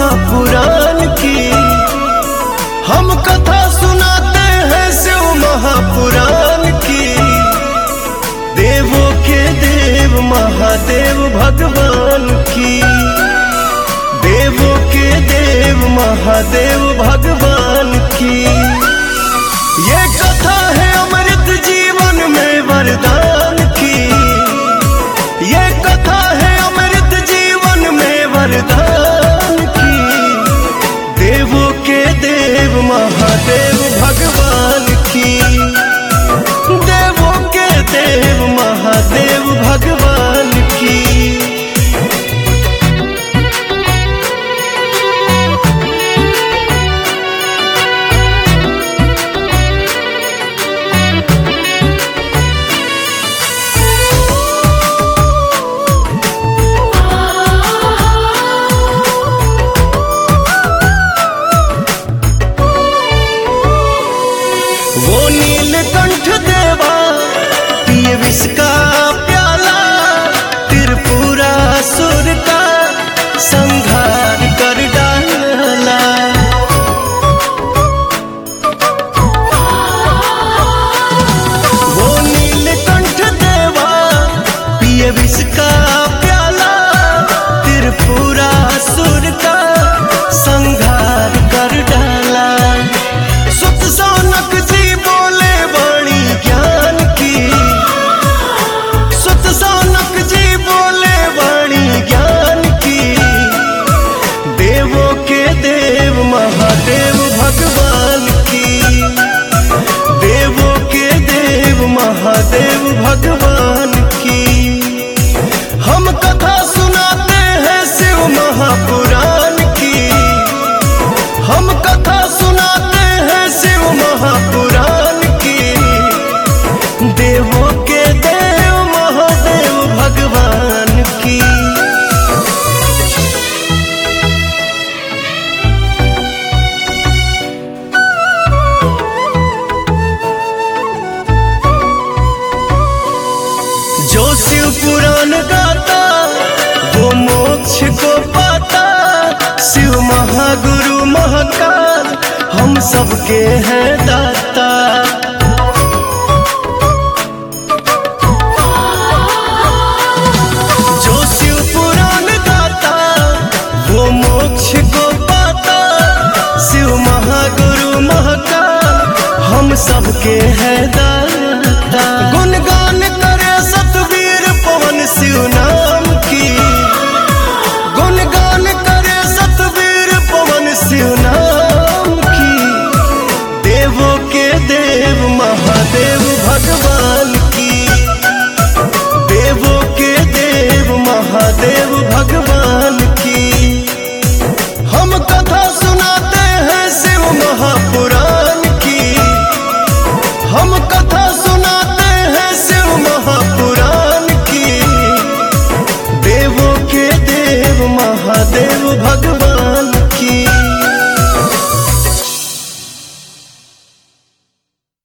महापुराण की। हम कथा सुनाते हैं शिव महापुराण की। देवों के देव महादेव भगवान की। देवों के देव महादेव भगवान की। ये कथा है अमृत जीवन में वरदान की। ये कथा है अमृत जीवन में वरदान की। देवों के देव महादेव भगवान की। देवों के देव महादेव भगवान की। वो नीलकंठ देवा पिए विष का प्याला। त्रिपुरासुर का संहार कर डाला। वो नीलकंठ देवा पिए विष का प्याला। त्रिपुरासुर का संहार कर डाला। सुत सौनक जी बोले वाणी ज्ञान की। सुत सौनक जी बोले वाणी ज्ञान की। देवों के देव महादेव भगवान की। देवों के देव महादेव भगवान की। हम कथा सुनाते हैं शिव महापुराण की। हम कथा सुनाते हैं शिव महापुराण की। देवों के देव महादेव भगवान की। जो शिव पुराण गाता वो मोक्ष को पाता। शिव महागुरु महाकाल हम सबके हैं दाता। जो शिव पुराण गाता वो मोक्ष को पाता। शिव महागुरु महाकाल हम सबके हैं दाता।